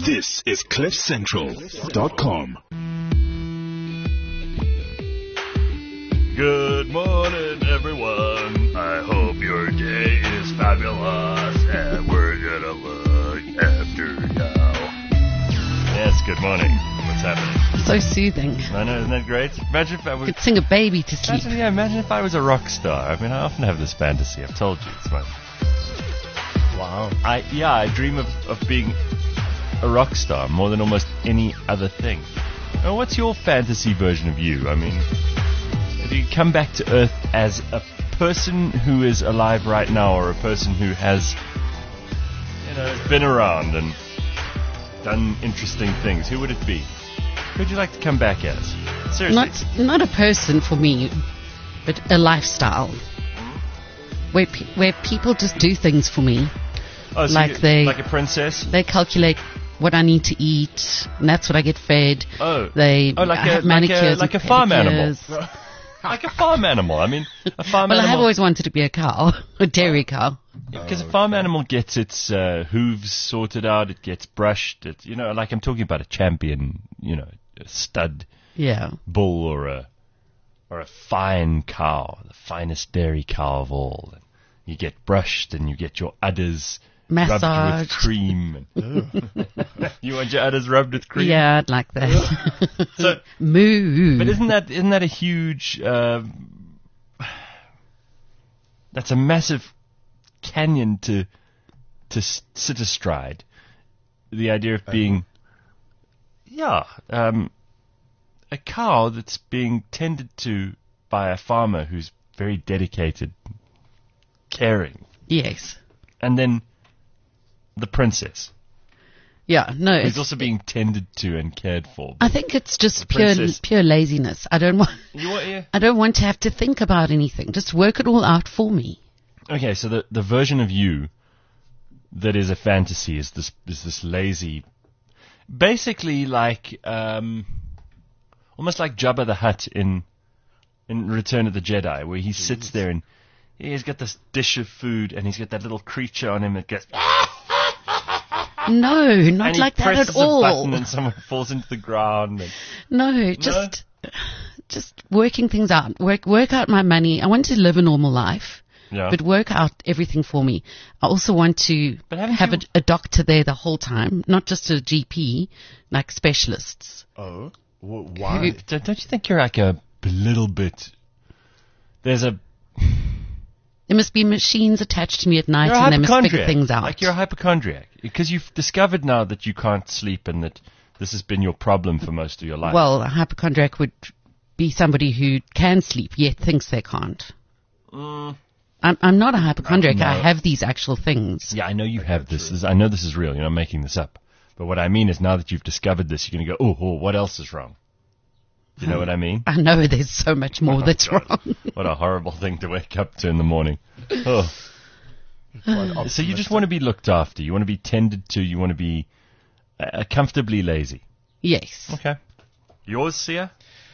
This is CliffCentral.com. Good morning, everyone. I hope your day is fabulous, and we're gonna look after now. Yes, good morning. What's happening? So soothing. I know, isn't that great? Imagine if I was... Could sing a baby to sleep. Imagine if I was a rock star. I mean, I often have this fantasy. I've told you. It's my... Wow. I dream of being a rock star more than almost any other thing. Now, what's your fantasy version of you? I mean, if you come back to Earth as a person who is alive right now, or a person who has, been around and done interesting things, who would it be? Who'd you like to come back as? Seriously. Not a person for me, but a lifestyle. Where people just do things for me. Oh, so like a princess? They calculate what I need to eat, and that's what I get fed. Oh. Have manicures like a farm animal. Like a farm animal. I mean, a farm animal. Well, I have always wanted to be a cow, a dairy cow. Because a farm animal gets its hooves sorted out, it gets brushed. Like I'm talking about a champion, a stud bull or a fine cow, the finest dairy cow of all. And you get brushed and you get your udders massaged rubbed with cream. You want your udders rubbed with cream? Yeah, I'd like that. So, moo. But isn't that a huge? That's a massive canyon to sit astride. The idea of being, a cow that's being tended to by a farmer who's very dedicated, caring. Yes. And then the princess. Yeah, no. Who's also being tended to and cared for. I think it's just pure laziness. I don't want to have to think about anything. Just work it all out for me. Okay, so the version of you that is a fantasy is this lazy, basically like almost like Jabba the Hutt in Return of the Jedi, where he sits there and he's got this dish of food and he's got that little creature on him that gets. No, not like that at all. And he presses a button and someone falls into the ground. Just working things out. Work out my money. I want to live a normal life, but work out everything for me. I also want to have a doctor there the whole time, not just a GP, like specialists. Oh, why? Don't you think you're like a little bit... There must be machines attached to me at night and they must figure things out. Like you're a hypochondriac. Because you've discovered now that you can't sleep and that this has been your problem for most of your life. Well, a hypochondriac would be somebody who can sleep yet thinks they can't. I'm not a hypochondriac. No. I have these actual things. Yeah, I know you have this. I know this is real. You're not making this up. But what I mean is now that you've discovered this, you're going to go, oh, what else is wrong? Do you know what I mean? I know there's so much more that's wrong. What a horrible thing to wake up to in the morning. Oh. So you just want to be looked after. You want to be tended to. You want to be comfortably lazy. Yes. Okay. Yours, Sia?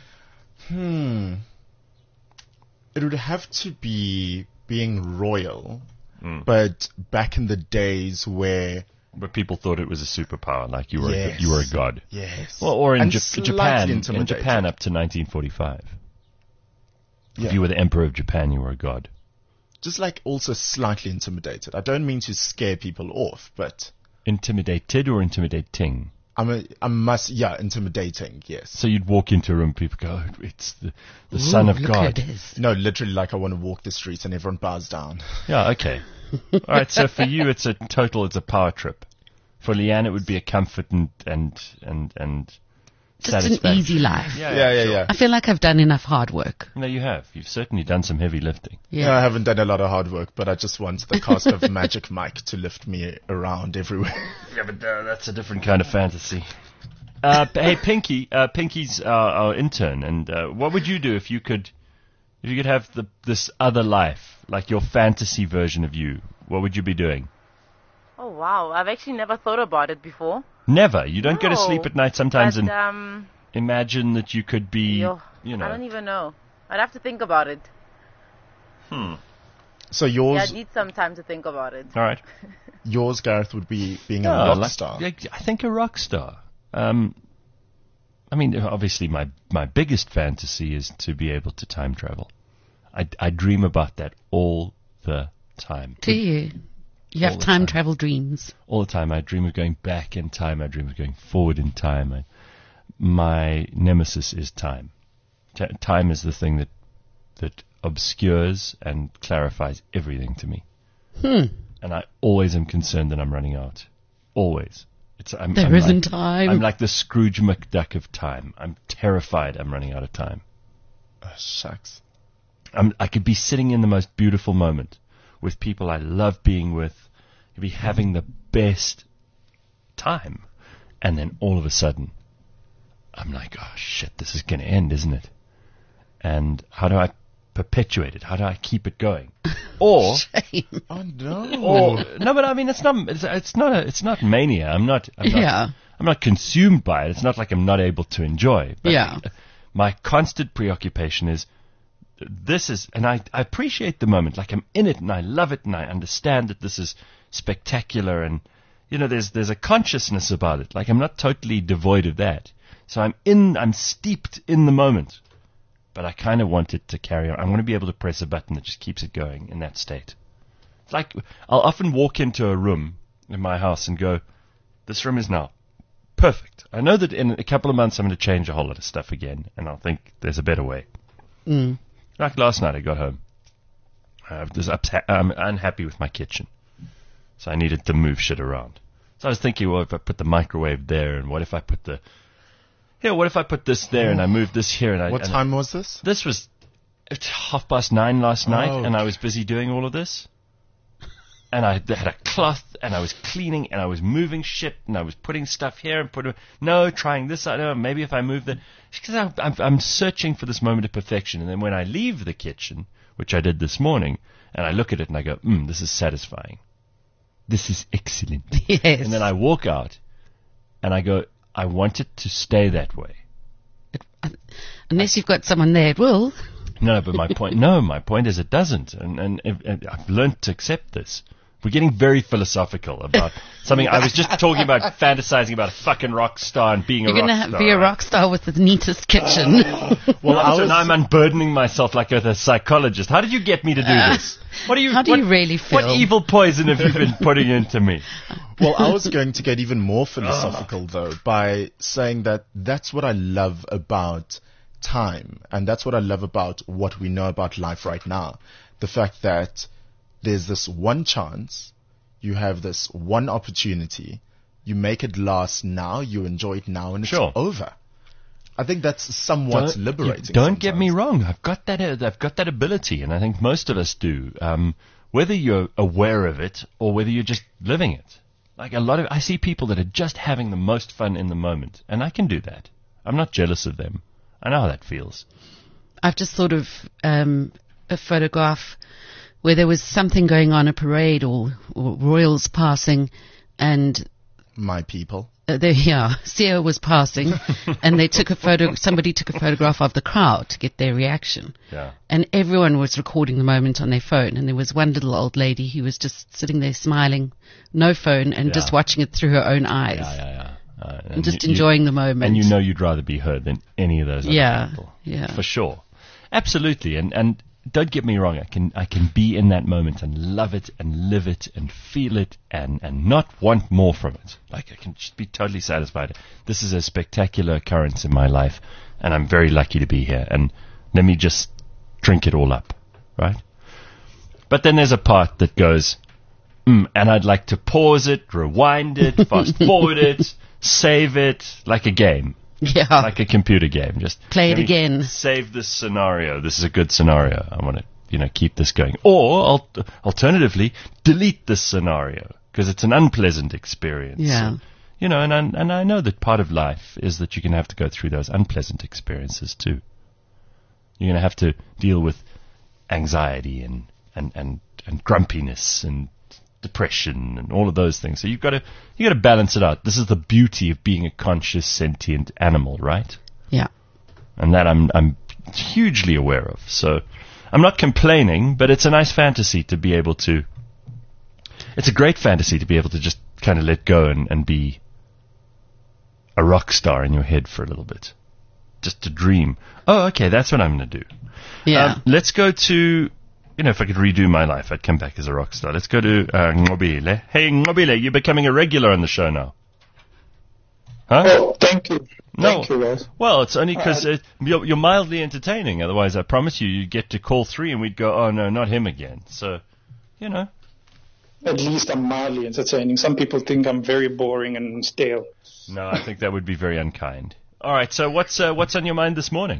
It would have to be being royal, but back in the days where people thought it was a superpower, like you were a god. Yes. Well, or in Japan up to 1945. Yeah. If you were the emperor of Japan, you were a god. Just like also slightly intimidated. I don't mean to scare people off, but... Intimidated or intimidating? Intimidating, yes. So you'd walk into a room, people go, oh, it's the Son of God. No, literally like I want to walk the streets and everyone bows down. Yeah, okay. All right, so for you it's a power trip. For Leanne it would be a comfort and just an easy life. Yeah. I feel like I've done enough hard work. No, you have. You've certainly done some heavy lifting. Yeah, I haven't done a lot of hard work, but I just want the cast of Magic Mike to lift me around everywhere. Yeah, but that's a different kind of fantasy. Hey, Pinky. Pinky's our intern, and what would you do if you could have this other life, like your fantasy version of you? What would you be doing? Oh, wow. I've actually never thought about it before. Never? You don't go to sleep at night sometimes and imagine that you could be, I don't even know. I'd have to think about it. So yours... Yeah, I need some time to think about it. All right. Yours, Gareth, would be being a rock star. I think a rock star. I mean, obviously my biggest fantasy is to be able to time travel. I dream about that all the time. Do you? You have time travel dreams? All the time. I dream of going back in time. I dream of going forward in time. My nemesis is time. Time is the thing that obscures and clarifies everything to me. And I always am concerned that I'm running out. Always. There isn't time. I'm like the Scrooge McDuck of time. I'm terrified I'm running out of time. Shucks. I could be sitting in the most beautiful moment with people I love being with, be having the best time, and then all of a sudden, I'm like, oh shit, this is going to end, isn't it? And how do I perpetuate it? How do I keep it going? Or, Shame. Oh no! Or no, but I mean, it's not mania. I'm not consumed by it. It's not like I'm not able to enjoy. But my constant preoccupation is. And I appreciate the moment, like I'm in it and I love it and I understand that this is spectacular and, there's a consciousness about it. Like I'm not totally devoid of that. So I'm steeped in the moment, but I kind of want it to carry on. I want to be able to press a button that just keeps it going in that state. It's like I'll often walk into a room in my house and go, this room is now perfect. I know that in a couple of months I'm going to change a whole lot of stuff again and I'll think there's a better way. Like last night I got home. I'm unhappy with my kitchen. So I needed to move shit around. So I was thinking, well, if I put the microwave there, and what if I put this there, and I moved this here, and What time was this? This was 9:30 last night, and I was busy doing all of this. And I had a cloth, and I was cleaning, and I was moving shit, and I was putting stuff here, and trying this, I don't know, maybe if I move because I'm searching for this moment of perfection, and then when I leave the kitchen, which I did this morning, and I look at it and I go, this is satisfying. This is excellent. Yes. And then I walk out, and I go, I want it to stay that way. Unless you've got someone there, it will. No, but my point is it doesn't, and I've learned to accept this. We're getting very philosophical about something. I was just talking about fantasizing about a fucking rock star and being a rock star. You're going to be a rock star with the neatest kitchen. Well, now I'm unburdening myself like a psychologist. How did you get me to do this? How do you really feel? What evil poison have you been putting into me? Well, I was going to get even more philosophical, though, by saying that that's what I love about time, and that's what I love about what we know about life right now. The fact that there's this one chance, you have this one opportunity, you make it last now, you enjoy it now, and it's over. I think that's somewhat liberating. Don't get me wrong. I've got that ability, and I think most of us do. Whether you're aware of it or whether you're just living it. Like I see people that are just having the most fun in the moment, and I can do that. I'm not jealous of them. I know how that feels. I've just thought of a photograph where there was something going on, a parade or royals passing, and my people. CEO was passing, and they took a photo. Somebody took a photograph of the crowd to get their reaction. Yeah. And everyone was recording the moment on their phone, and there was one little old lady who was just sitting there smiling, no phone, and just watching it through her own eyes. And just enjoying the moment. And you'd rather be her than any of those other people. Yeah. For sure. Absolutely. And don't get me wrong, I can be in that moment and love it and live it and feel it and not want more from it. Like I can just be totally satisfied. This is a spectacular occurrence in my life, and I'm very lucky to be here. And let me just drink it all up, right? But then there's a part that goes, and I'd like to pause it, rewind it, fast forward it, save it, like a game. Yeah. Like a computer game. Just play it again. Save this scenario. This is a good scenario. I want to, keep this going. Or, alternatively, delete this scenario because it's an unpleasant experience. Yeah. So, and I know that part of life is that you're going to have to go through those unpleasant experiences too. You're going to have to deal with anxiety and grumpiness and depression and all of those things. So you got to balance it out. This is the beauty of being a conscious, sentient animal, right? Yeah. And that I'm hugely aware of. So I'm not complaining, but it's a nice fantasy to be able to. It's a great fantasy to be able to just kind of let go and be a rock star in your head for a little bit. Just to dream. Oh, okay, that's what I'm going to do. Yeah. Let's go to, if I could redo my life, I'd come back as a rock star. Let's go to Ngobile. Hey, Ngobile, you're becoming a regular on the show now. Huh? Oh, thank you. No. Thank you, guys. Well, it's only because you're mildly entertaining. Otherwise, I promise you'd get to call 3 and we'd go, oh, no, not him again. So, At least I'm mildly entertaining. Some people think I'm very boring and stale. No, I think that would be very unkind. All right, so what's on your mind this morning?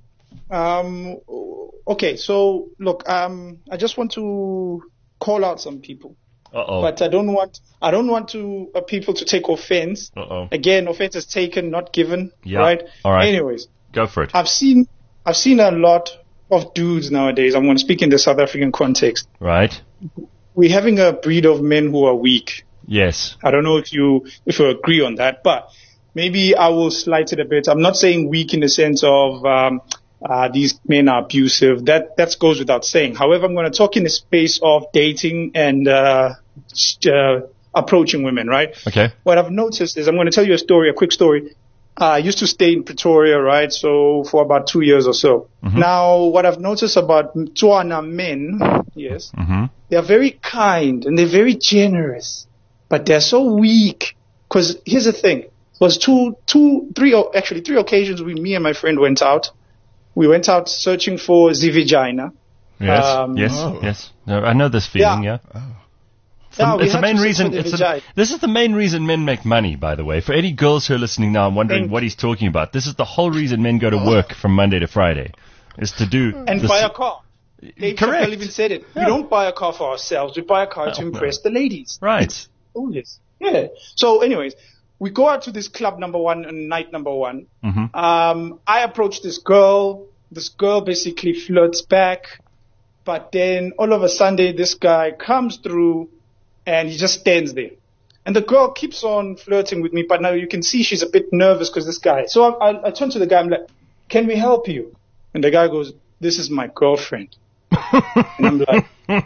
Okay, so look, I just want to call out some people. Uh-oh. But I don't want to people to take offense. Uh-oh. Again, offense is taken, not given. Yeah. Right? All right. Anyways, go for it. I've seen a lot of dudes nowadays. I'm going to speak in the South African context. Right. We're having a breed of men who are weak. Yes. I don't know if you agree on that, but maybe I will slight it a bit. I'm not saying weak in the sense of these men are abusive. That goes without saying. However, I'm going to talk in the space of dating and approaching women, right? Okay. What I've noticed is I'm going to tell you a quick story. I used to stay in Pretoria, right? So for about 2 years or so. Mm-hmm. Now, what I've noticed about Tswana men, yes, mm-hmm. they're very kind and they're very generous, but they're so weak. Because here's the thing. It was three occasions me and my friend went out. We went out searching for Zivijina. Yes. Yes. No, I know this feeling, yeah. Oh. It's the main reason. This is the main reason men make money, by the way. For any girls who are listening now and wondering what he's talking about, this is the whole reason men go to work from Monday to Friday, is to do and buy a car. Dave Correct. Chappelle even said it. Yeah. We don't buy a car for ourselves. We buy a car to impress the ladies. Right. Oh yes. Yeah. So, anyways, we go out to this club number 1 and night number 1. Mm-hmm. I approach this girl. This girl basically flirts back, but then all of a sudden this guy comes through. And he just stands there. And the girl keeps on flirting with me, but now you can see she's a bit nervous because this guy. So I turn to the guy, I'm like, can we help you? And the guy goes, this is my girlfriend. And I'm like,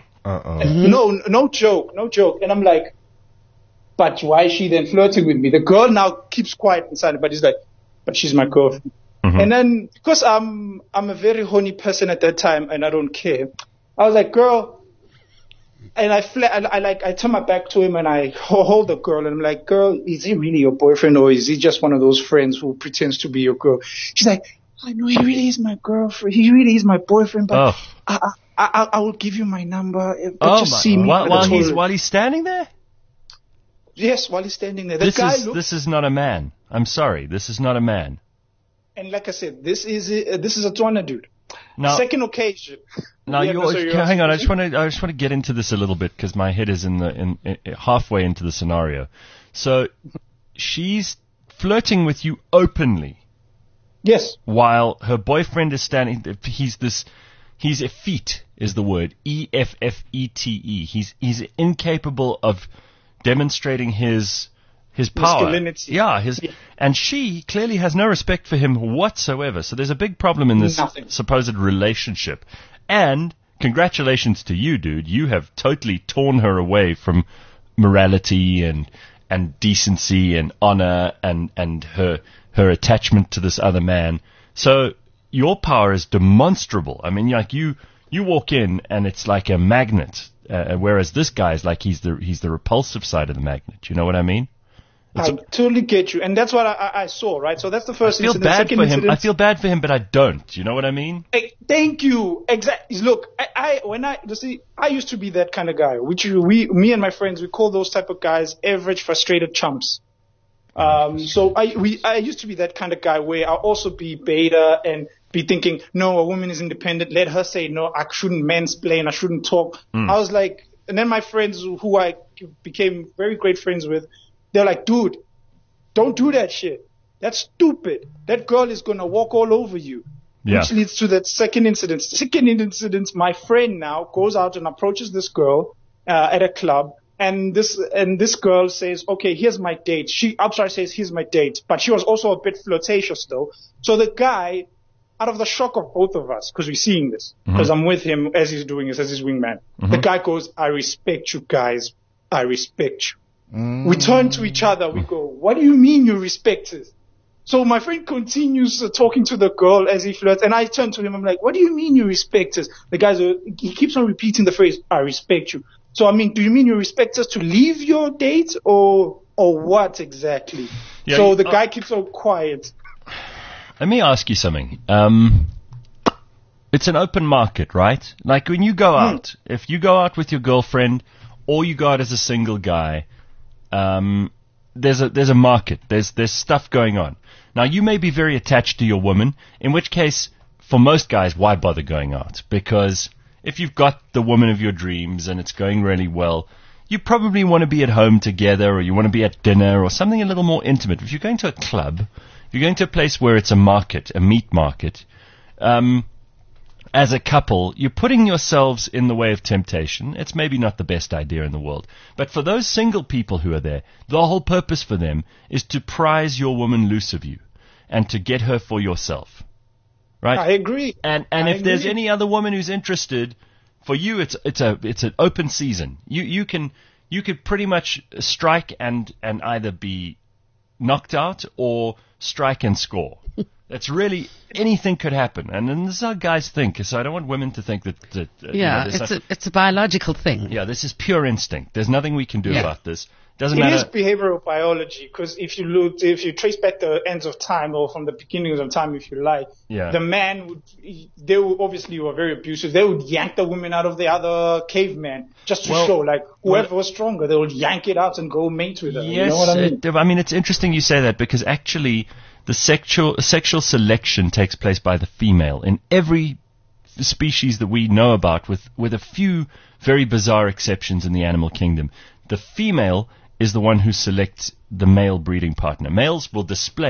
no joke. And I'm like, but why is she then flirting with me? The girl now keeps quiet and silent, but he's like, but she's my girlfriend. Mm-hmm. And then because I'm a very horny person at that time and I don't care, I was like, girl. And I turn my back to him and I hold the girl and I'm like, girl, is he really your boyfriend or is he just one of those friends who pretends to be your girl? She's like, I know he really is my girlfriend. He really is my boyfriend, but I will give you my number. See me while he's standing there? Yes, while he's standing there. This is not a man. I'm sorry. This is not a man. And like I said, this is a Tswana dude. Now, second occasion. Now, hang on. I just want to get into this a little bit because my head is in halfway into the scenario. So, she's flirting with you openly. Yes. While her boyfriend is standing. He's effete is the word. EFFETE. He's incapable of demonstrating his power. Yeah, and she clearly has no respect for him whatsoever. So there's a big problem in this supposed relationship. And congratulations to you, dude. You have totally torn her away from morality and decency and honor and her attachment to this other man. So your power is demonstrable. I mean, like you walk in and it's like a magnet, whereas this guy is like he's the repulsive side of the magnet. You know what I mean? I totally get you, and that's what I saw, right? So that's the first incident. I feel bad for him, but I don't. You know what I mean? Thank you. Exactly. Look, I used to be that kind of guy, which me and my friends, we call those type of guys average frustrated chumps. So I used to be that kind of guy where I'll also be beta and be thinking, no, a woman is independent. Let her say no. I shouldn't mansplain. I shouldn't talk. I was like, and then my friends who I became very great friends with, they're like, dude, don't do that shit. That's stupid. That girl is going to walk all over you. Yeah. Which leads to that second incident. Second incident, my friend now goes out and approaches this girl at a club. And this girl says, okay, here's my date. Says, here's my date. But she was also a bit flirtatious though. So the guy out of the shock of both of us, because we're seeing this, because I'm with him as he's doing this, as his wingman. The guy goes, I respect you guys. I respect you. We turn to each other. We go, what do you mean you respect us? So my friend continues talking to the girl as he flirts, and I turn to him. I'm like, what do you mean you respect us? The guy's, he keeps on repeating the phrase, I respect you. So, I mean, do you mean you respect us to leave your date or what exactly? Yeah, so the guy keeps on quiet. Let me ask you something. It's an open market, right? Like when you go out, if you go out with your girlfriend or you go out as a single guy, there's a market. There's stuff going on. Now, you may be very attached to your woman, in which case, for most guys, why bother going out? Because if you've got the woman of your dreams and it's going really well, you probably want to be at home together, or you want to be at dinner or something a little more intimate. If you're going to a club, you're going to a place where it's a market, a meat market. As a couple, you're putting yourselves in the way of temptation. It's maybe not the best idea in the world. But for those single people who are there, the whole purpose for them is to prize your woman loose of you and to get her for yourself. Right? I agree. And if there's any other woman who's interested, for you it's an open season. You could pretty much strike and either be knocked out or strike and score. That's really, anything could happen. And then this is how guys think. So I don't want women to think that it's a biological thing. Yeah, this is pure instinct. There's nothing we can do about this. Doesn't matter. It is behavioral biology, because if you trace back the ends of time, or from the beginnings of time, if you like, the man they obviously were very abusive. They would yank the woman out of the other caveman just to show, like, whoever was stronger, they would yank it out and go mate with her. Yes, you know what I mean? It's interesting you say that, because actually the sexual selection takes place by the female in every species that we know about, with a few very bizarre exceptions in the animal kingdom. The female is the one who selects the male breeding partner. Males will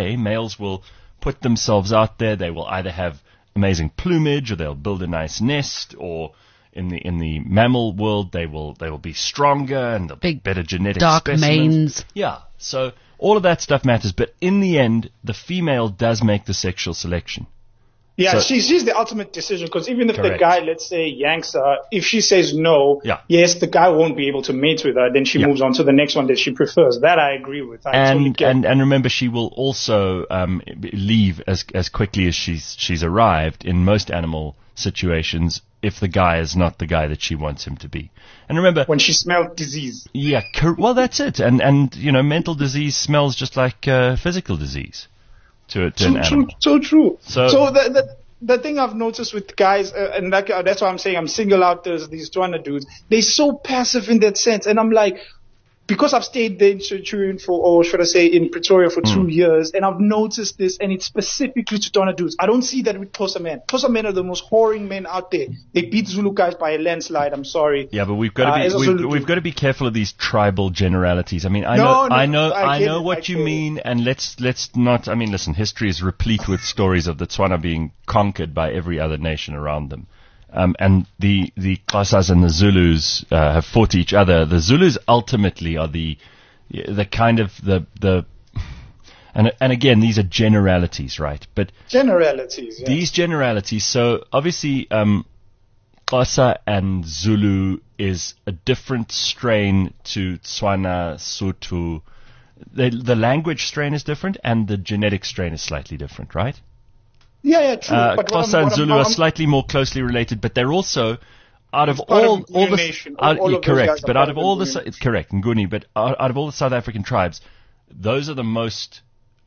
put themselves out there. They will either have amazing plumage, or they'll build a nice nest, or in the mammal world they will be stronger and they'll big, better genetic dark specimens. manes. Yeah, so all of that stuff matters, but in the end, the female does make the sexual selection. Yeah, so, she's the ultimate decision, because even if the guy, let's say, yanks her, if she says no, yes, the guy won't be able to mate with her, then she moves on to the next one that she prefers. That I agree with. And remember, she will also leave as quickly as she's arrived in most animal situations, if the guy is not the guy that she wants him to be. And remember, when she smells disease. Yeah, well, that's it. And mental disease smells just like physical disease. To an animal. So true. So the thing I've noticed with guys, and that's why I'm saying I'm single out these Tswana dudes, they're so passive in that sense. And I'm like, because I've stayed there in Centurion in Pretoria for 2 years, and I've noticed this, and it's specifically to Tswana dudes. I don't see that with Xhosa men. Xhosa men are the most whoring men out there. They beat Zulu guys by a landslide. I'm sorry. Yeah, but we've got to be careful of these tribal generalities. I mean, I know what you mean, and let's not. I mean, listen, history is replete with stories of the Tswana being conquered by every other nation around them. And the Xhosas and the Zulus have fought each other. The Zulus ultimately are the kind of and again, these are generalities, right? But generalities. Yeah. These generalities. So obviously, Xhosa and Zulu is a different strain to Tswana, Sotho. The language strain is different, and the genetic strain is slightly different, right? Yeah, true. Xhosa and Zulu are slightly more closely related, but they're also out of all the correct. But out of all the it's correct, Nguni. But out of all the South African tribes, those are the most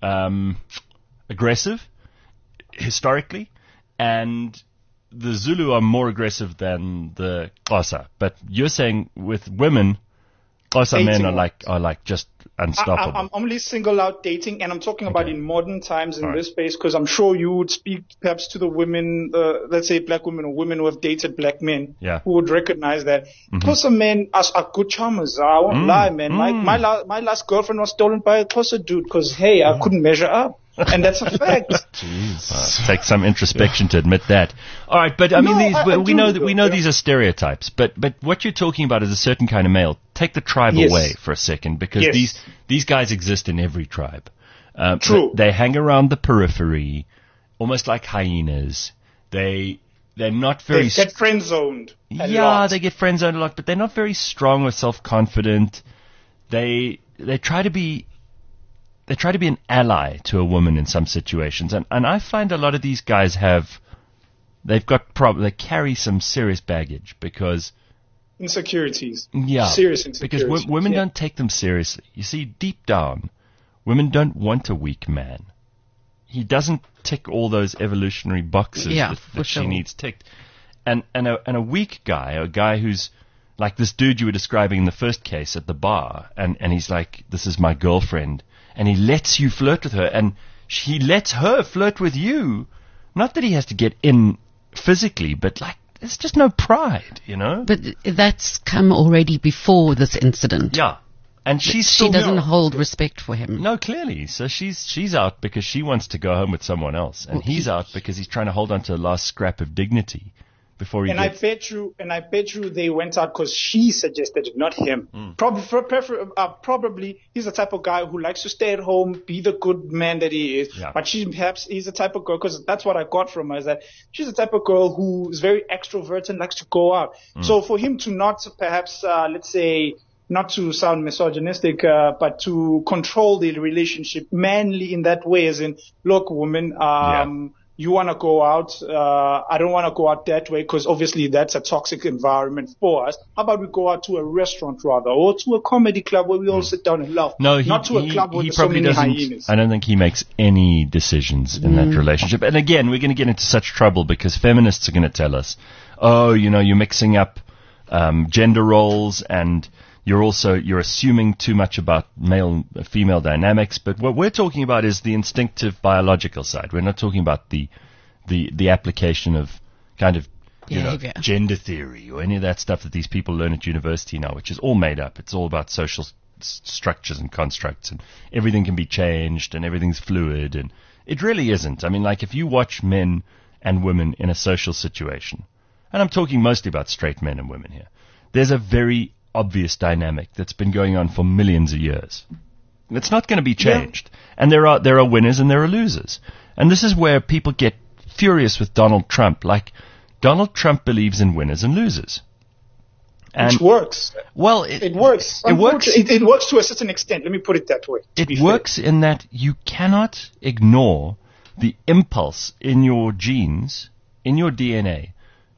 aggressive historically, and the Zulu are more aggressive than the Xhosa. But you're saying with women, Xhosa men are like just unstoppable. I'm only single out dating, and I'm talking about in modern times in this space, because I'm sure you would speak perhaps to the women, let's say black women or women who have dated black men, who would recognize that. Xhosa men are good charmers. I won't lie, man. My last girlfriend was stolen by a Xhosa dude because, hey, I couldn't measure up. And that's a fact. Jeez. Take some introspection to admit that. All right, but I mean, we know these are stereotypes. But what you're talking about is a certain kind of male. Take the tribe away for a second, because these guys exist in every tribe. True. They hang around the periphery. almost like hyenas. They're not very... They get friend-zoned a lot. Yeah, they get friend-zoned a lot, but they're not very strong or self-confident. They try to be an ally to a woman in some situations. And I find a lot of these guys they carry some serious baggage because... Insecurities. Yeah. Serious insecurities. Because women don't take them seriously. You see, deep down, women don't want a weak man. He doesn't tick all those evolutionary boxes that she needs ticked. And a weak guy, a guy who's like this dude you were describing in the first case at the bar, and he's like, this is my girlfriend, and he lets you flirt with her, and he lets her flirt with you. Not that he has to get in physically, but like, there's just no pride, you know? But that's come already before this incident. Yeah. And she doesn't hold respect for him. No, clearly. So she's out because she wants to go home with someone else. And he's out because he's trying to hold on to the last scrap of dignity before he I bet you they went out because she suggested it, not him. Probably he's the type of guy who likes to stay at home, be the good man that he is. Yeah. But he's the type of girl, because that's what I got from her, is that she's the type of girl who is very extroverted and likes to go out. So for him to not perhaps, let's say, not to sound misogynistic, but to control the relationship manly in that way, as in, look, woman, you want to go out, I don't want to go out that way, because obviously that's a toxic environment for us. How about we go out to a restaurant rather, or to a comedy club where we all sit down and laugh? No, not to a club where there's so many hyenas. I don't think he makes any decisions in that relationship. And again, we're going to get into such trouble because feminists are going to tell us, oh, you're mixing up gender roles, and you're assuming too much about male-female dynamics, but what we're talking about is the instinctive biological side. We're not talking about the application of kind of gender theory or any of that stuff that these people learn at university now, which is all made up. It's all about social structures and constructs, and everything can be changed and everything's fluid, and it really isn't. I mean, like if you watch men and women in a social situation, and I'm talking mostly about straight men and women here, there's a very obvious dynamic that's been going on for millions of years. It's not going to be changed. Yeah. And there are winners and there are losers. And this is where people get furious with Donald Trump. Like, Donald Trump believes in winners and losers. And which works. Well, it works. It works to a certain extent. Let me put it that way. It works in that you cannot ignore the impulse in your genes, in your DNA,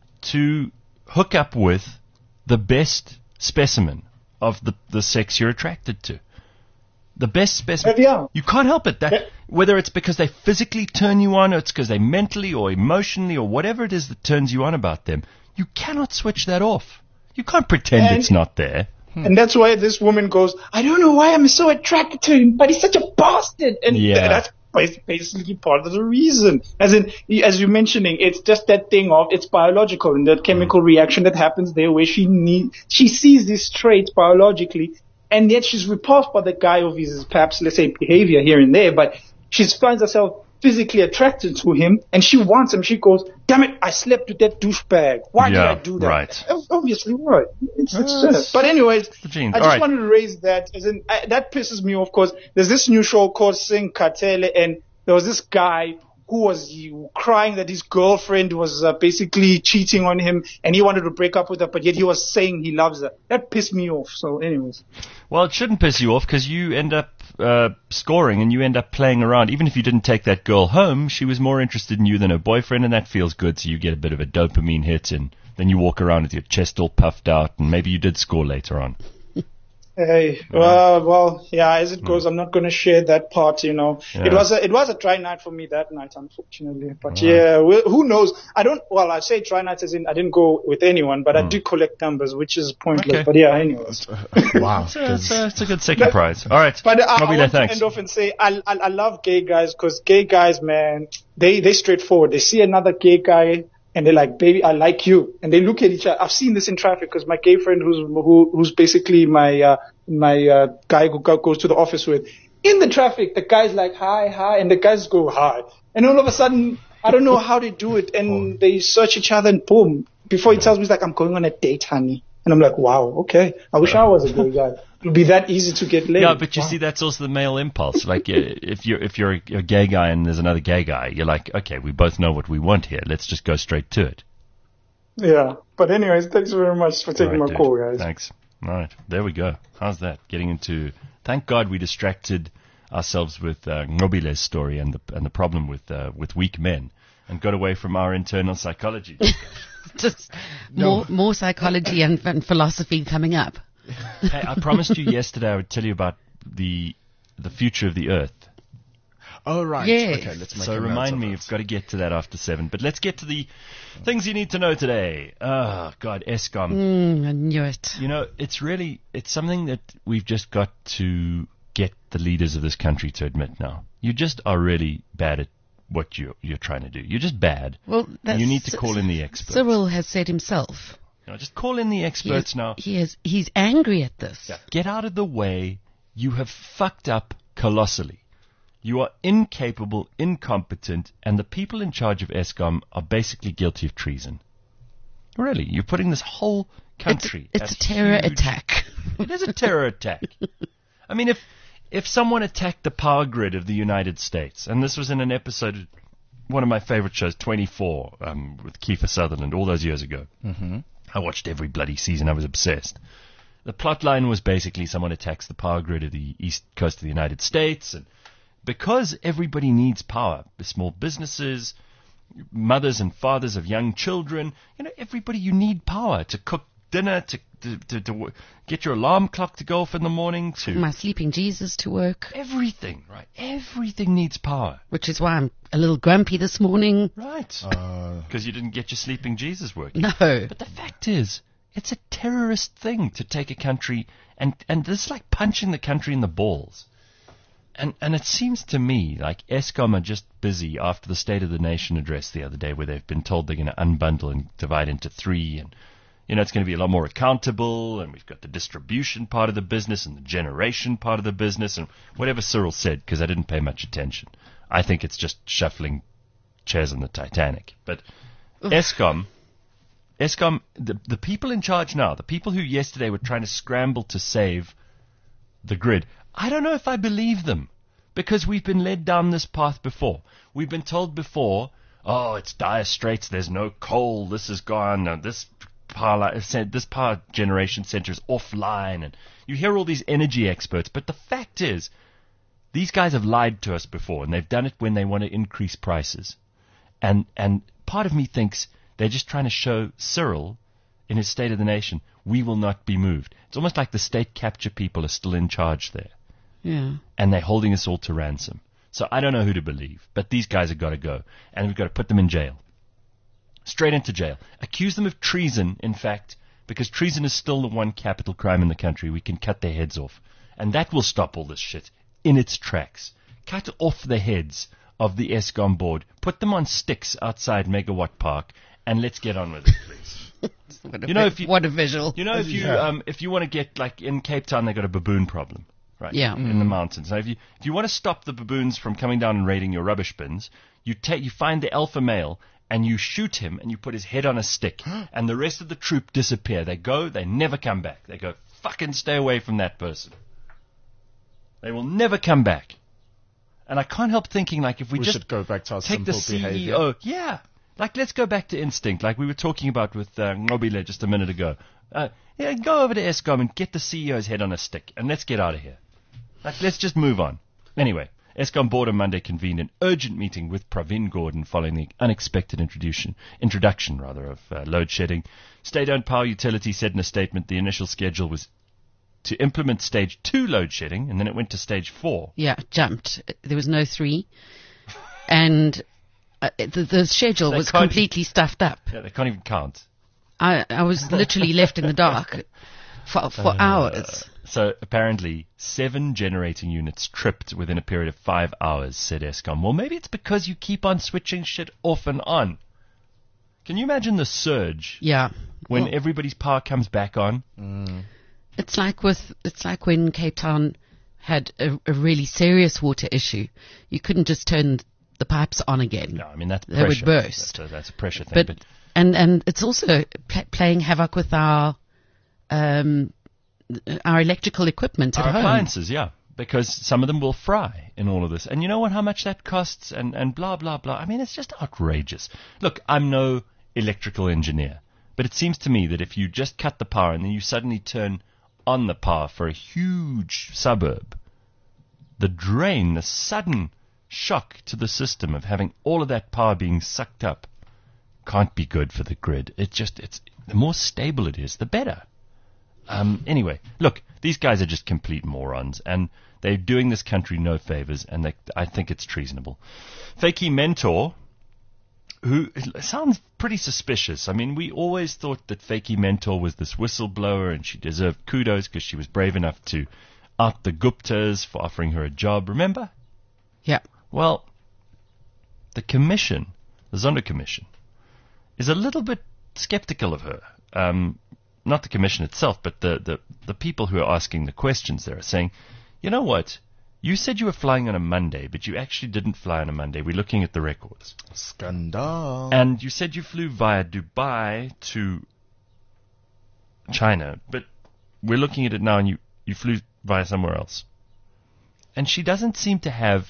to hook up with the best specimen of the sex you're attracted to. The best specimen. You can't help it. Whether it's because they physically turn you on, or it's because they mentally or emotionally or whatever it is that turns you on about them, you cannot switch that off. You can't pretend it's not there. And that's why this woman goes, I don't know why I'm so attracted to him, but he's such a bastard. And that's basically part of the reason. As you're mentioning, it's just that thing of it's biological, and that chemical reaction that happens there where she sees these traits biologically, and yet she's repulsed by the guy of his, perhaps, let's say, behavior here and there, but she finds herself physically attracted to him, and she wants him. She goes, damn it, I slept with that douchebag. Why did I do that? Right. Obviously, right. But anyways, I just wanted to raise that. That pisses me off, because there's this new show called Sing Katele, and there was this guy who was crying that his girlfriend was basically cheating on him, and he wanted to break up with her, but yet he was saying he loves her. That pissed me off. So anyways. Well, it shouldn't piss you off, because you end up scoring and you end up playing around. Even if you didn't take that girl home, she was more interested in you than her boyfriend, and that feels good, so you get a bit of a dopamine hit, and then you walk around with your chest all puffed out, and maybe you did score later on. Hey, well, as it goes, I'm not going to share that part, Yeah. It was a dry night for me that night, unfortunately. But who knows? I say dry night as in I didn't go with anyone, but I did collect numbers, which is pointless. Okay. But anyways. Wow. It's a good second prize. All right. But I want to end off and say I love gay guys, because gay guys, man, they straightforward. They see another gay guy, and they're like, baby, I like you. And they look at each other. I've seen this in traffic, because my gay friend who's basically my guy who goes to the office with, in the traffic, the guy's like, hi, and the guys go, hi. And all of a sudden, I don't know how they do it, and they search each other, and boom. Before he tells me, he's like, I'm going on a date, honey. And I'm like, wow, okay. I wish I was a gay guy. It would be that easy to get laid. Yeah, but you see, that's also the male impulse. Like, if you're a gay guy and there's another gay guy, you're like, okay, we both know what we want here. Let's just go straight to it. Yeah. But anyways, thanks very much for taking my call, guys. Thanks. All right. There we go. How's that? Getting into... Thank God we distracted ourselves with Ngobile's story and the problem with weak men and got away from our internal psychology. Just more psychology and philosophy coming up. Hey, I promised you yesterday I would tell you about the future of the Earth. Oh, right. Yes. Okay, let's make So remind me, you've got to get to that after 7. But let's get to the things you need to know today. Oh, God, Eskom. I knew it. You know, it's something that we've just got to get the leaders of this country to admit now. You just are really bad at what you're trying to do. You're just bad. Well, you need to call in the experts. Cyril has said himself. You know, just call in the experts now. He's angry at this. Yeah. Get out of the way. You have fucked up colossally. You are incapable, incompetent, and the people in charge of Eskom are basically guilty of treason. Really, you're putting this whole country. It's a terror attack. It is a terror attack. I mean, if someone attacked the power grid of the United States, and this was in an episode, one of my favorite shows, 24, with Kiefer Sutherland, all those years ago. Mm-hmm. I watched every bloody season. I was obsessed. The plot line was basically someone attacks the power grid of the east coast of the United States, and because everybody needs power, the small businesses, mothers and fathers of young children, you know, everybody, you need power to cook dinner, to get your alarm clock to go off in the morning, to my sleeping Jesus to work. Everything, right? Everything needs power. Which is why I'm a little grumpy this morning. Right. Because you didn't get your sleeping Jesus working. No. But the fact is, it's a terrorist thing to take a country, and this is like punching the country in the balls. And it seems to me like Eskom are just busy after the State of the Nation address the other day, where they've been told they're going to unbundle and divide into 3, and you know, it's going to be a lot more accountable, and we've got the distribution part of the business and the generation part of the business, and whatever Cyril said, because I didn't pay much attention. I think it's just shuffling chairs on the Titanic. But Eskom, the people in charge now, the people who yesterday were trying to scramble to save the grid, I don't know if I believe them, because we've been led down this path before. We've been told before, oh, it's dire straits, there's no coal, this is gone, this power generation center is offline, and you hear all these energy experts, but the fact is, these guys have lied to us before, and they've done it when they want to increase prices. And part of me thinks they're just trying to show Cyril, in his State of the Nation, we will not be moved. It's almost like the state capture people are still in charge there. Yeah. And they're holding us all to ransom. So I don't know who to believe, but these guys have got to go, and we've got to put them in jail. Straight into jail. Accuse them of treason, in fact, because treason is still the one capital crime in the country. We can cut their heads off. And that will stop all this shit in its tracks. Cut off the heads of the Eskom board. Put them on sticks outside Megawatt Park, and let's get on with it, please. What a visual. You know, if you want to get, like in Cape Town, they've got a baboon problem. Right, yeah. In the mountains. Now, if you want to stop the baboons from coming down and raiding your rubbish bins, you find the alpha male and you shoot him and you put his head on a stick, and the rest of the troop disappear. They go, they never come back. They go, fucking stay away from that person. They will never come back. And I can't help thinking, like, if we just should go back to our take the simple CEO, behavior. yeah, like let's go back to instinct, like we were talking about with Ngobile just a minute ago. Go over to Eskom and get the CEO's head on a stick, and let's get out of here. Like, let's just move on. Anyway, Eskom board on Monday convened an urgent meeting with Pravin Gordhan following the unexpected introduction of load shedding. State-owned power utility said in a statement the initial schedule was to implement stage 2 load shedding, and then it went to stage 4. Yeah, jumped. There was no 3. And the schedule was completely stuffed up. Yeah, they can't even count. I was literally left in the dark for hours. So apparently 7 generating units tripped within a period of 5 hours, said Eskom. Well, maybe it's because you keep on switching shit off and on. Can you imagine the surge? Yeah. When everybody's power comes back on? It's like when Cape Town had a really serious water issue. You couldn't just turn the pipes on again. No, I mean, that's pressure. They would burst. That's a pressure thing. And it's also playing havoc with our our electrical equipment at home. Appliances, yeah. Because some of them will fry in all of this. And you know what, how much that costs and blah, blah, blah. I mean, it's just outrageous. Look, I'm no electrical engineer, but it seems to me that if you just cut the power and then you suddenly turn on the power for a huge suburb, the sudden shock to the system of having all of that power being sucked up can't be good for the grid. It's the more stable it is, the better. Anyway, look, these guys are just complete morons, and they're doing this country no favors, and I think it's treasonable. Fakey Mentor, who sounds pretty suspicious. I mean, we always thought that Fakey Mentor was this whistleblower, and she deserved kudos because she was brave enough to out the Guptas for offering her a job, remember? Yeah. Well, the commission, the Zondo Commission, is a little bit skeptical of her. Not the commission itself, but the people who are asking the questions there are saying, you know what, you said you were flying on a Monday, but you actually didn't fly on a Monday. We're looking at the records. Scandal. And you said you flew via Dubai to China, but we're looking at it now and you flew via somewhere else. And she doesn't seem to have,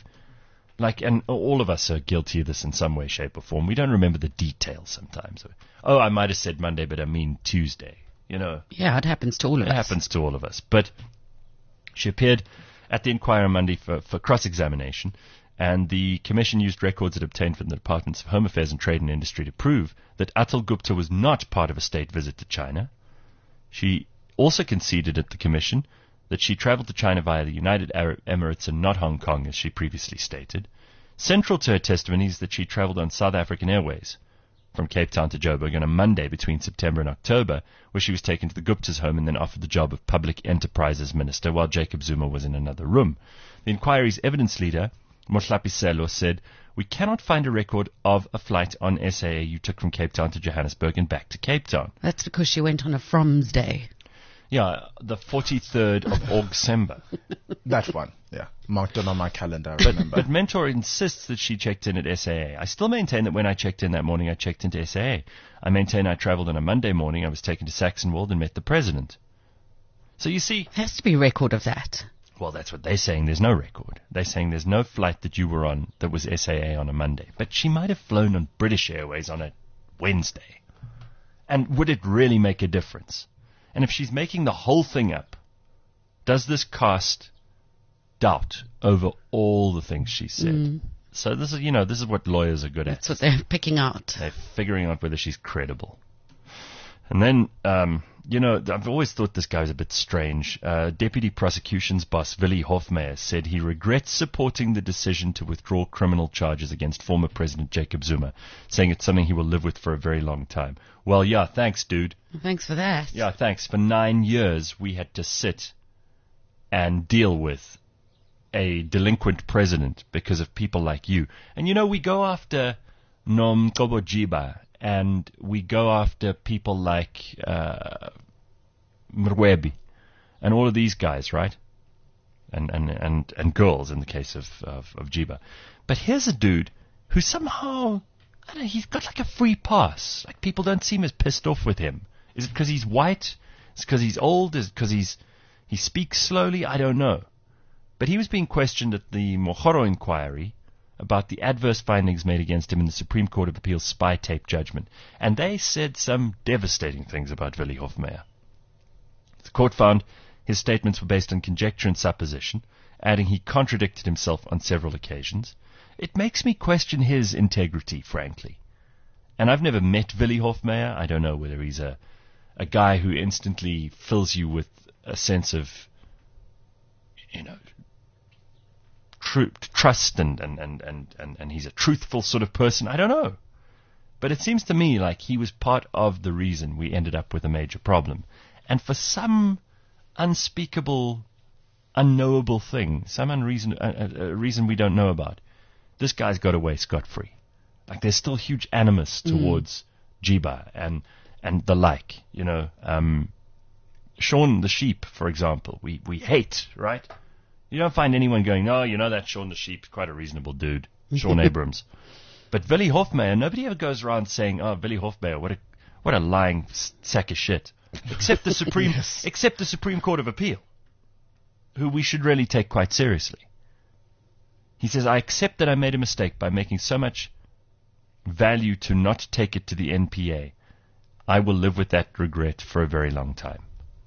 and all of us are guilty of this in some way, shape, or form. We don't remember the details sometimes. Oh, I might have said Monday, but I mean Tuesday. You know. Yeah, it happens to all of us. It happens to all of us. But she appeared at the inquiry on Monday for cross-examination, and the commission used records it obtained from the Departments of Home Affairs and Trade and Industry to prove that Atul Gupta was not part of a state visit to China. She also conceded at the commission that she traveled to China via the United Arab Emirates and not Hong Kong, as she previously stated. Central to her testimony is that she traveled on South African Airways from Cape Town to Joburg on a Monday between September and October, where she was taken to the Gupta's home and then offered the job of Public Enterprises Minister while Jacob Zuma was in another room. The inquiry's evidence leader, Mohlapiselo, said, "We cannot find a record of a flight on SAA you took from Cape Town to Johannesburg and back to Cape Town." That's because she went on a From's Day. Yeah, the 43rd of August. That one, yeah. Marked it on my calendar, I remember. But Mentor insists that she checked in at SAA. I still maintain that when I checked in that morning, I checked into SAA. I maintain I traveled on a Monday morning. I was taken to Saxonwold and met the president. So you see... There has to be a record of that. Well, that's what they're saying. There's no record. They're saying there's no flight that you were on that was SAA on a Monday. But she might have flown on British Airways on a Wednesday. And would it really make a difference? And if she's making the whole thing up, does this cast doubt over all the things she said? So this is what lawyers are good at. That's what they're picking out. They're figuring out whether she's credible. And then, I've always thought this guy was a bit strange. Deputy Prosecution's boss, Willie Hofmeyr, said he regrets supporting the decision to withdraw criminal charges against former President Jacob Zuma, saying it's something he will live with for a very long time. Well, yeah, thanks, dude. Thanks for that. Yeah, thanks. For 9 years, we had to sit and deal with a delinquent president because of people like you. And, we go after Nomgcobo Jiba, and we go after people like Mrwebi and all of these guys, right? And girls in the case of Jiba. But here's a dude who somehow, I don't know, he's got like a free pass. Like people don't seem as pissed off with him. Is it because he's white? Is it because he's old? Is it because he speaks slowly? I don't know. But he was being questioned at the Mohoro inquiry about the adverse findings made against him in the Supreme Court of Appeal's spy tape judgment. And they said some devastating things about Willie Hofmeyr. The court found his statements were based on conjecture and supposition, adding he contradicted himself on several occasions. It makes me question his integrity, frankly. And I've never met Willie Hofmeyr. I don't know whether he's a guy who instantly fills you with a sense of, trust and he's a truthful sort of person. I don't know. But it seems to me like he was part of the reason we ended up with a major problem. And for some unspeakable, unknowable thing, some reason we don't know about, this guy's got away scot-free. Like there's still huge animus towards Jiba and the like, Shaun the Sheep, for example, we hate, right? You don't find anyone going, that Shaun the Sheep's quite a reasonable dude, Shaun Abrams. But Willie Hofmeyr, nobody ever goes around saying, Willie Hofmeyr, what a lying sack of shit. except the Supreme, except the Supreme Court of Appeal, who we should really take quite seriously. He says, I accept that I made a mistake by making so much value to not take it to the NPA. I will live with that regret for a very long time.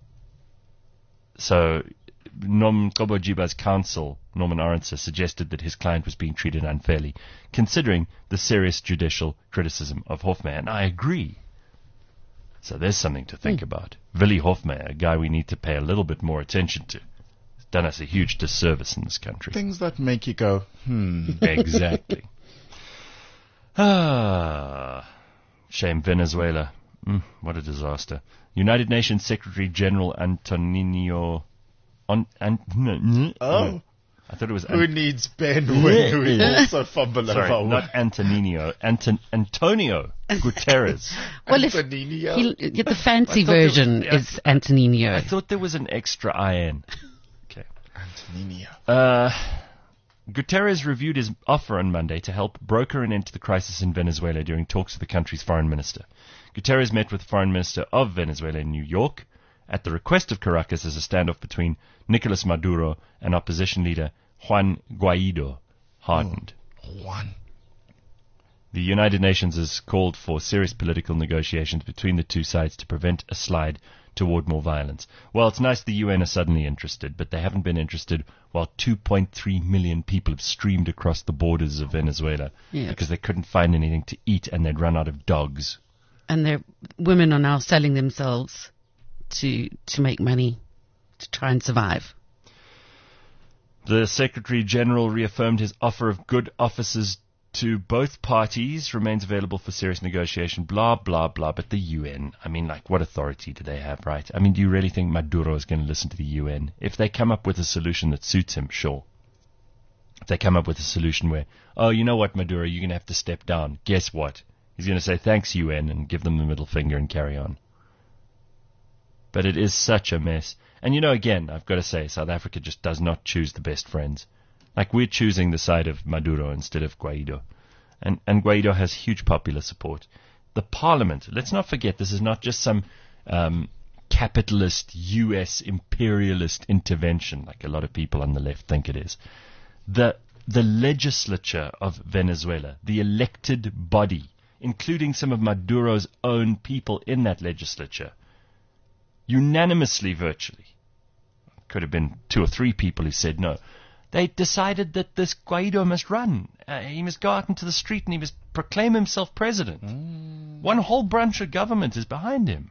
So, Nomgcobo Jiba's counsel, Norman Arendse, suggested that his client was being treated unfairly, considering the serious judicial criticism of Hofmeyr, and I agree. So there's something to think about. Willy Hofmeyr, a guy we need to pay a little bit more attention to, has done us a huge disservice in this country. Things that make you go, Exactly. Shame, Venezuela. What a disaster. United Nations Secretary General Antonio... I thought it was... Who needs Ben when we also fumble over? Sorry, not Antonio. Antonio Guterres. Well, the fancy version is Antonio. I thought there was an extra IN. Okay. Antonio. Guterres reviewed his offer on Monday to help broker an end to the crisis in Venezuela during talks with the country's foreign minister. Guterres met with the foreign minister of Venezuela in New York at the request of Caracas as a standoff between Nicolas Maduro and opposition leader Juan Guaido hardened. Juan. The United Nations has called for serious political negotiations between the two sides to prevent a slide toward more violence. Well, it's nice the UN are suddenly interested, but they haven't been interested while 2.3 million people have streamed across the borders of Venezuela because they couldn't find anything to eat and they'd run out of dogs. And their women are now selling themselves to make money to try and survive. The Secretary General reaffirmed his offer of good offices to both parties, remains available for serious negotiation, blah, blah, blah. But the UN, I mean, like, what authority do they have, right? I mean, do you really think Maduro is going to listen to the UN? If they come up with a solution that suits him, sure. If they come up with a solution where, oh, you know what, Maduro, you're going to have to step down. Guess what? He's going to say, thanks, UN, and give them the middle finger and carry on. But it is such a mess. And, you know, again, I've got to say, South Africa just does not choose the best friends. Like, we're choosing the side of Maduro instead of Guaido. And Guaido has huge popular support. The parliament, let's not forget, this is not just some capitalist U.S. imperialist intervention, like a lot of people on the left think it is. The legislature of Venezuela, the elected body, including some of Maduro's own people in that legislature, unanimously virtually, could have been 2 or 3 people who said no, they decided that this Guaido must run. He must go out into the street and he must proclaim himself president. One whole branch of government is behind him.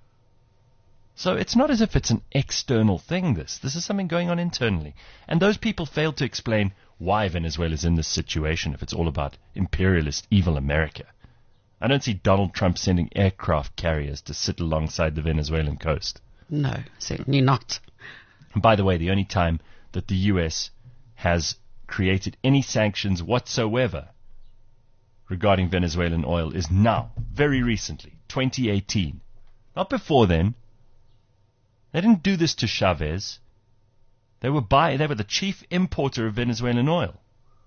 So it's not as if it's an external thing, this. This is something going on internally. And those people failed to explain why Venezuela is in this situation if it's all about imperialist, evil America. I don't see Donald Trump sending aircraft carriers to sit alongside the Venezuelan coast. No, certainly not. And by the way, the only time that the U.S. has created any sanctions whatsoever regarding Venezuelan oil is now, very recently, 2018. Not before then. They didn't do this to Chavez. They were the chief importer of Venezuelan oil.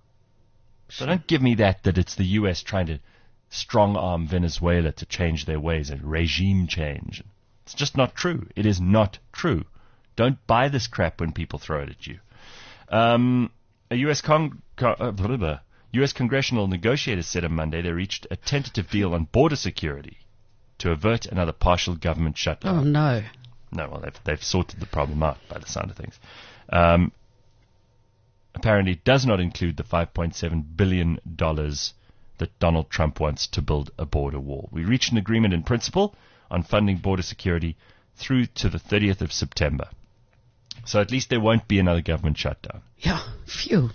So don't give me that it's the U.S. trying to strong-arm Venezuela to change their ways and regime change. It's just not true. It is not true. Don't buy this crap when people throw it at you. A U.S. congressional negotiators said on Monday they reached a tentative deal on border security to avert another partial government shutdown. Oh, no. No, well, they've sorted the problem out by the sound of things. Apparently it does not include the $5.7 billion that Donald Trump wants to build a border wall. We reached an agreement in principle on funding border security through to the 30th of September. So at least there won't be another government shutdown. Yeah, phew.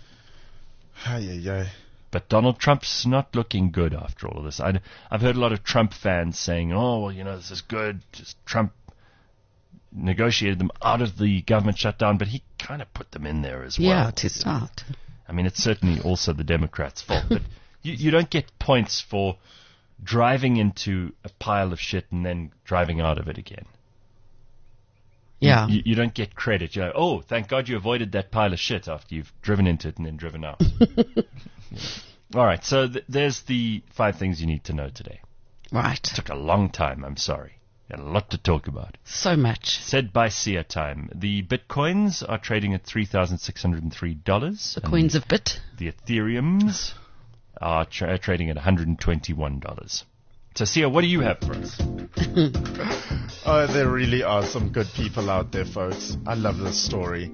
But Donald Trump's not looking good after all of this. I've heard a lot of Trump fans saying, oh, well, you know, this is good. Just Trump negotiated them out of the government shutdown, but he kind of put them in there as well. Yeah, to start. I mean, it's certainly also the Democrats' fault. But you don't get points for driving into a pile of shit and then driving out of it again. Yeah. You don't get credit. You're like, oh, thank God you avoided that pile of shit after you've driven into it and then driven out. All right, so there's the 5 things you need to know today. Right. It took a long time, I'm sorry. Got a lot to talk about. So much. Said by Sia Time. The Bitcoins are trading at $3,603. The coins of Bit. The Ethereums are trading at $121. So, Sia, what do you have for us? Oh, there really are some good people out there, folks. I love this story.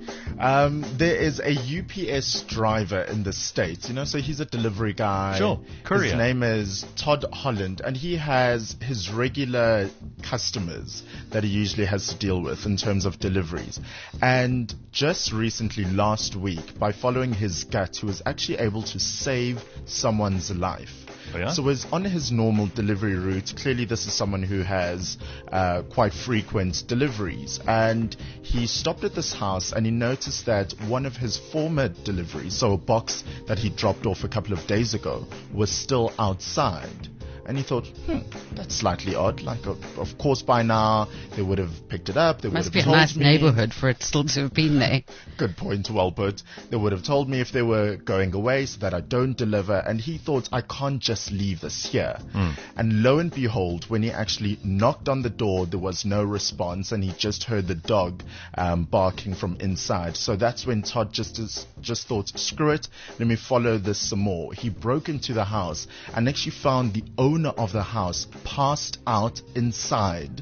There is a UPS driver in the States, so he's a delivery guy. Sure, courier. His name is Todd Holland, and he has his regular customers that he usually has to deal with in terms of deliveries. And just recently, last week, by following his gut, he was actually able to save someone's life. Oh, yeah? So was on his normal delivery route. Clearly this is someone who has quite frequent deliveries. And he stopped at this house and he noticed that one of his former deliveries, so a box that he dropped off a couple of days ago, was still outside. And he thought, that's slightly odd. Like, of course, by now they would have picked it up. They Must would have be a nice told me. neighborhood for it still to have been there. Good point, well put. They would have told me if they were going away so that I don't deliver. And he thought, I can't just leave this here. And lo and behold, when he actually knocked on the door, there was no response, and he just heard the dog barking from inside. So that's when Todd just thought, screw it, let me follow this some more. He broke into the house and actually found the owner of the house passed out inside.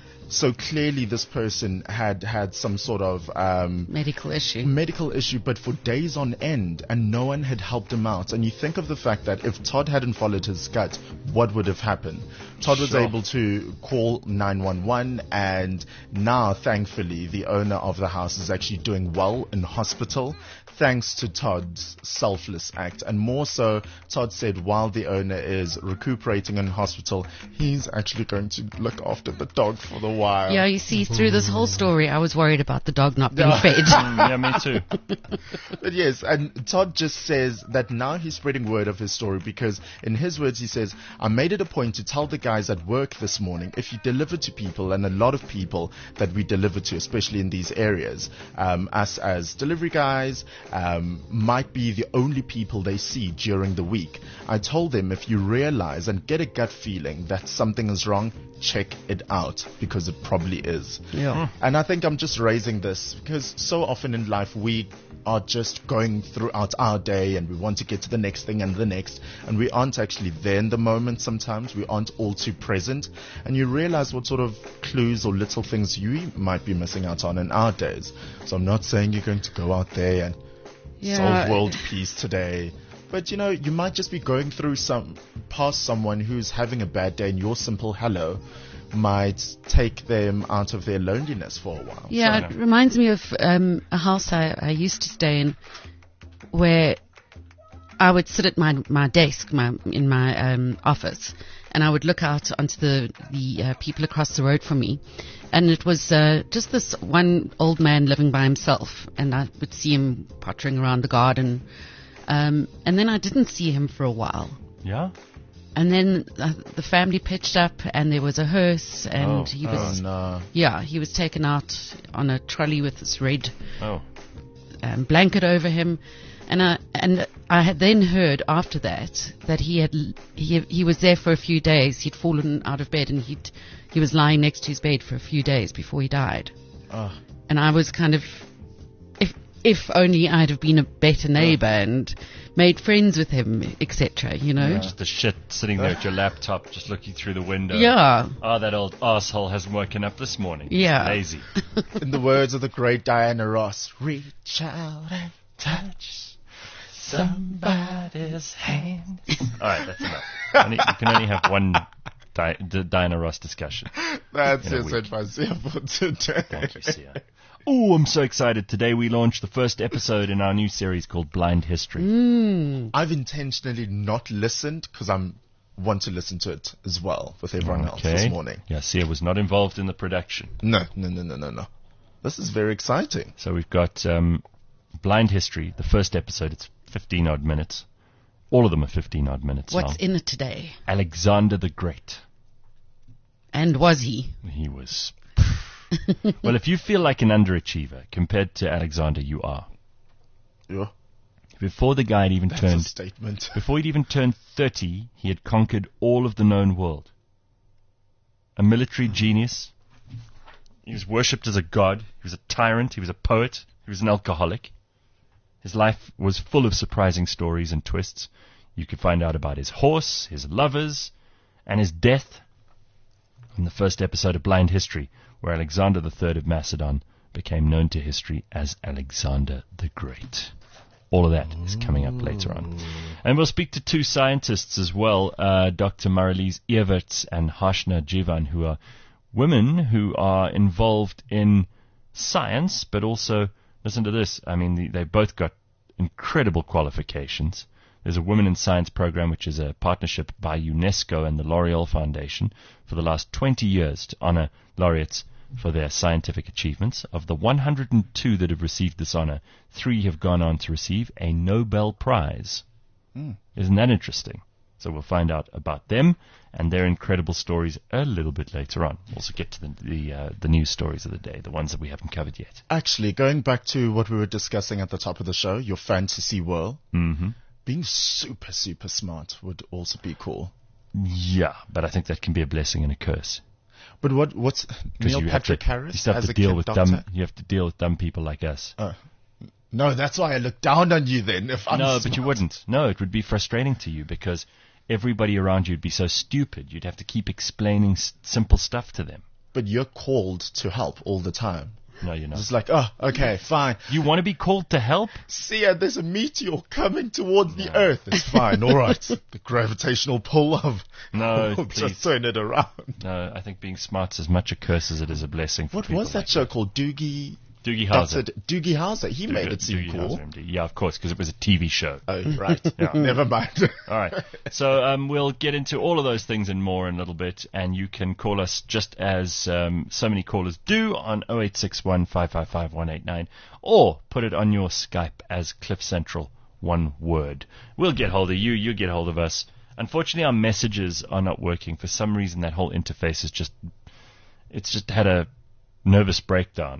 So clearly this person had some sort of medical issue, but for days on end, and no one had helped him out. And you think of the fact that if Todd hadn't followed his gut, what would have happened? Todd was able to call 911, and now, thankfully, the owner of the house is actually doing well in hospital, thanks to Todd's selfless act. And more so, Todd said while the owner is recuperating in hospital, he's actually going to look after the dog for the while. Yeah, you see, through this whole story, I was worried about the dog not being fed. Yeah, me too. But yes, and Todd just says that now he's spreading word of his story, because in his words he says, I made it a point to tell the guys at work this morning, if you deliver to people, and a lot of people that we deliver to, especially in these areas, us as delivery guys might be the only people they see during the week. I told them, if you realize and get a gut feeling that something is wrong, check it out, because it probably is. Yeah. And I think I'm just raising this because so often in life we are just going throughout our day and we want to get to the next thing and the next, and we aren't actually there in the moment. Sometimes we aren't all too present, and you realize what sort of clues or little things you might be missing out on in our days. So I'm not saying you're going to go out there and solve world peace today, but you might just be going through past someone who's having a bad day, and your simple hello might take them out of their loneliness for a while. Yeah, it reminds me of a house I used to stay in, where I would sit at my desk in my office, and I would look out onto the people across the road from me, and it was just this one old man living by himself, and I would see him pottering around the garden, and then I didn't see him for a while. Yeah. And then the family pitched up, and there was a hearse, and he was taken out on a trolley with this red blanket over him, and I had then heard after that he was there for a few days. He'd fallen out of bed, and he was lying next to his bed for a few days before he died. And I was kind of, if only I'd have been a better neighbor and made friends with him, etc. Just the shit sitting there at your laptop, just looking through the window. Yeah. Oh, that old asshole hasn't woken up this morning. Yeah. He's lazy. In the words of the great Diana Ross, reach out and touch somebody's hand. All right, that's enough. You can only have one Diana Ross discussion. That's it for today. Thank you, Sia. Oh, I'm so excited. Today we launched the first episode in our new series called Blind History. I've intentionally not listened because I want to listen to it as well with everyone else this morning. Yeah, Sia was not involved in the production. No. This is very exciting. So we've got Blind History, the first episode. It's 15-odd minutes. All of them are 15-odd minutes. What's in it today? Alexander the Great. And was he? He was... Well, if you feel like an underachiever compared to Alexander, you are. Yeah. Before the guy had even That's a statement. Before he'd even turned 30, he had conquered all of the known world. a military genius. He was worshipped as a god. He was a tyrant. He was a poet. He was an alcoholic. His life was full of surprising stories and twists. You could find out about his horse, his lovers, and his death in the first episode of Blind History, where Alexander III of Macedon became known to history as Alexander the Great. All of that is coming up later on. And we'll speak to two scientists as well, Dr. Marlies Everts and Harshna Jivan, who are women who are involved in science, but also, listen to this, I mean, they both got incredible qualifications. There's a Women in Science program, which is a partnership by UNESCO and the L'Oreal Foundation for the last 20 years to honor laureates for their scientific achievements. Of the 102 that have received this honor, 3 have gone on to receive a Nobel Prize. Isn't that interesting? So we'll find out about them and their incredible stories a little bit later on. We'll also get to the news stories of the day, the ones that we haven't covered yet. Actually, going back to what we were discussing at the top of the show, your fantasy world, being super, super smart would also be cool. Yeah, but I think that can be a blessing and a curse. But what's Neil Patrick Harris you have as to a deal kid with doctor? You have to deal with dumb people like us. No, that's why I look down on you then. If I'm No, smart. but you wouldn't. No, it would be frustrating to you because everybody around you would be so stupid. You'd have to keep explaining simple stuff to them. But you're called to help all the time. No, you're not. It's like, oh, okay, fine. You want to be called to help? See, there's a meteor coming towards the Earth. It's fine, all right. The gravitational pull of... No, we'll please. just turn it around. No, I think being smart's as much a curse as it is a blessing for What people was that like show called? Doogie Howser. Doogie Howser. He made it seem Doogie cool. Howser, MD. Yeah, of course, because it was a TV show. Oh, right. Yeah. Never mind. All right. So we'll get into all of those things and more in a little bit, and you can call us just as so many callers do on 0861 555 189, or put it on your Skype as Cliff Central, one word. We'll get hold of you. You get hold of us. Unfortunately, our messages are not working. For some reason, that whole interface is it's just had a nervous breakdown.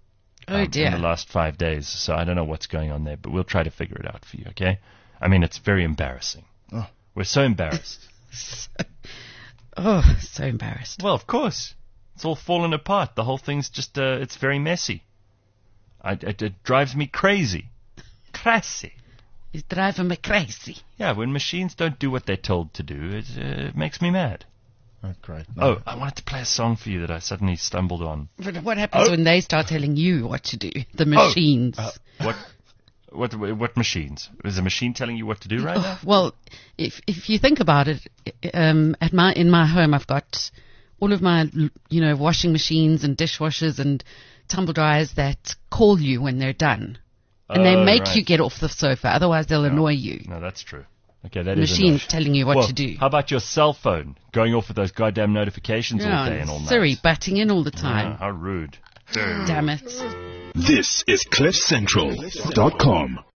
Oh, dear. In the last 5 days, so I don't know what's going on there, but we'll try to figure it out for you, okay? I mean, it's very embarrassing. Oh. We're so embarrassed. So embarrassed. Well, of course. It's all fallen apart. The whole thing's just, it's very messy. It drives me crazy. Crazy. It's driving me crazy. Yeah, when machines don't do what they're told to do, it makes me mad. Oh, great. No. Oh, I wanted to play a song for you that I suddenly stumbled on. But what happens when they start telling you what to do? The machines. What machines? Is a machine telling you what to do right now? Well, if you think about it, in my home I've got all of my washing machines and dishwashers and tumble dryers that call you when they're done, and they make you get off the sofa. Otherwise, they'll annoy you. No, that's true. Okay, that is machines telling you what to do. How about your cell phone going off with those goddamn notifications all day and all night? Siri butting in all the time. How rude. Damn it. This is CliffCentral.com.